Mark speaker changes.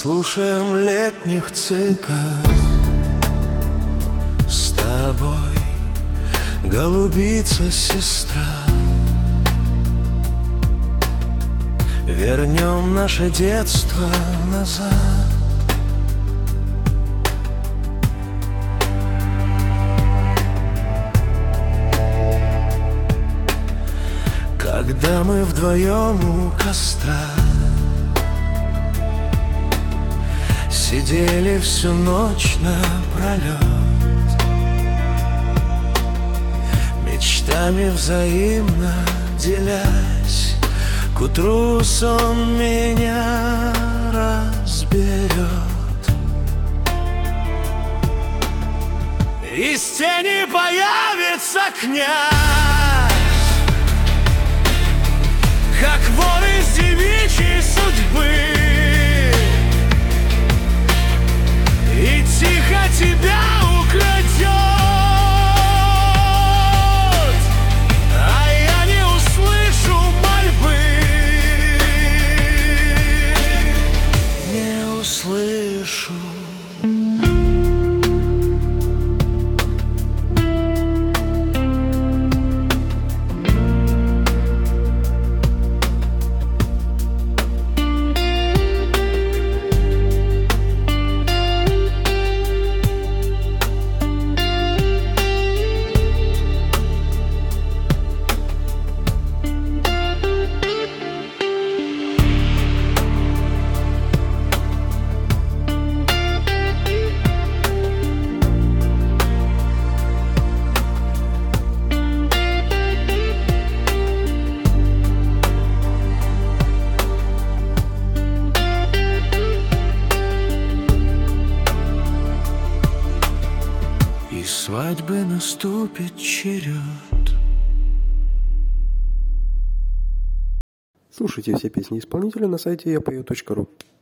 Speaker 1: Послушаем летних цикад с тобой, голубица, сестра. Вернем наше детство назад. Когда мы вдвоем у костра сидели всю ночь напролет, мечтами взаимно делясь, к утру сон меня разберет. Из тени появится князь, как вор из девичьей судьбы, и тихо тебя украдет, а я не услышу мольбы, не услышу. И свадьбы наступит черед.
Speaker 2: Слушайте все песни исполнителя на сайте yapeo.ru.